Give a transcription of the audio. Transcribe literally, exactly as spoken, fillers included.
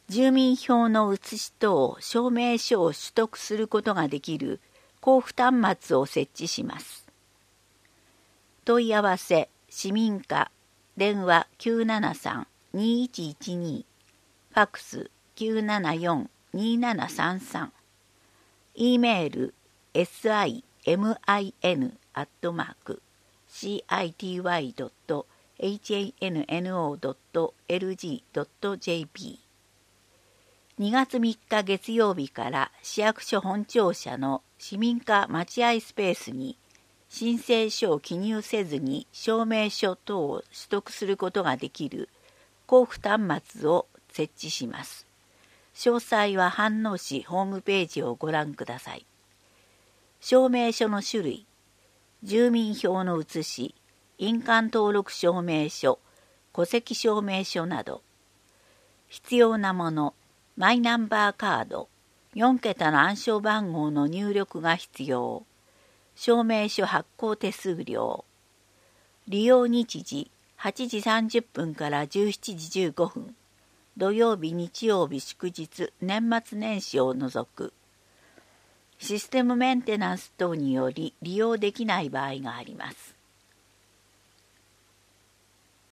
住民票の写し等証明書を取得することができる交付端末を設置します。問い合わせ市民課電話 きゅうななさん にいちいちに ファックス きゅうななよん にななさんさん E メール シミン アットマーク シーアイティーワイドットハンノードットエルジードットジェーピー にがつみっか月曜日から市役所本庁舎の市民課待合スペースに申請書を記入せずに証明書等を取得することができる交付端末を設置します。詳細は飯能市ホームページをご覧ください。証明書の種類、住民票の写し、印鑑登録証明書、戸籍証明書など。必要なもの、マイナンバーカード、よんけたの暗証番号の入力が必要。証明書発行手数料。利用日時はちじさんじゅっぷんからじゅうしちじじゅうごふん。土曜日、日曜日、祝日、年末年始を除く。システムメンテナンス等により利用できない場合があります。